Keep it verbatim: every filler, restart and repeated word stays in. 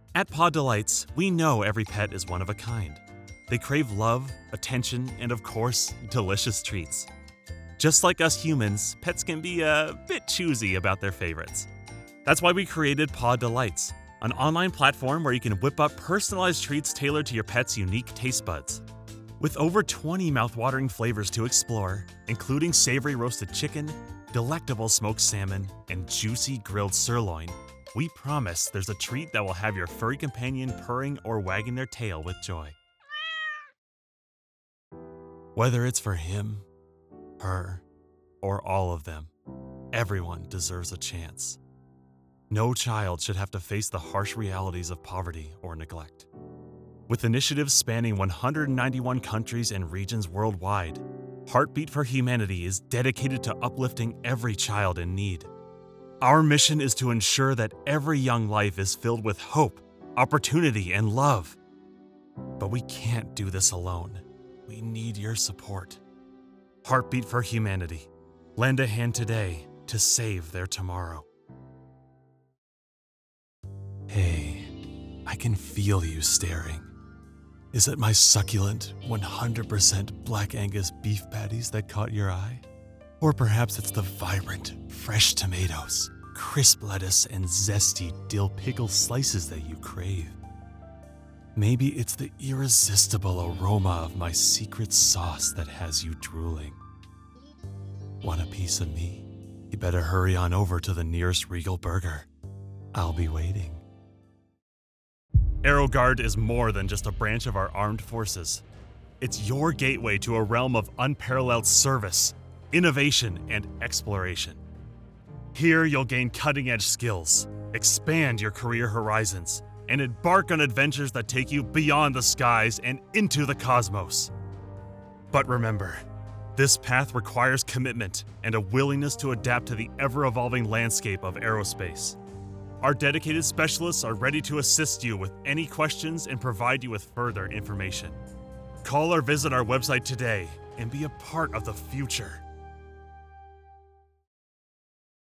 At Pod Delights, we know every pet is one of a kind. They crave love, attention, and of course, delicious treats. Just like us humans, pets can be a bit choosy about their favorites. That's why we created Pod Delights, an online platform where you can whip up personalized treats tailored to your pet's unique taste buds. With over twenty mouthwatering flavors to explore, including savory roasted chicken, delectable smoked salmon, and juicy grilled sirloin, we promise there's a treat that will have your furry companion purring or wagging their tail with joy. Whether it's for him, her, or all of them, everyone deserves a chance. No child should have to face the harsh realities of poverty or neglect. With initiatives spanning one hundred ninety-one countries and regions worldwide, Heartbeat for Humanity is dedicated to uplifting every child in need. Our mission is to ensure that every young life is filled with hope, opportunity, and love. But we can't do this alone. We need your support. Heartbeat for Humanity. Lend a hand today to save their tomorrow. Hey, I can feel you staring. Is it my succulent, one hundred percent Black Angus beef patties that caught your eye? Or perhaps it's the vibrant, fresh tomatoes, crisp lettuce, and zesty dill pickle slices that you crave. Maybe it's the irresistible aroma of my secret sauce that has you drooling. Want a piece of me? You better hurry on over to the nearest Regal Burger. I'll be waiting. AeroGuard is more than just a branch of our armed forces. It's your gateway to a realm of unparalleled service, innovation, and exploration. Here you'll gain cutting-edge skills, expand your career horizons, and embark on adventures that take you beyond the skies and into the cosmos. But remember, this path requires commitment and a willingness to adapt to the ever-evolving landscape of aerospace. Our dedicated specialists are ready to assist you with any questions and provide you with further information. Call or visit our website today and be a part of the future.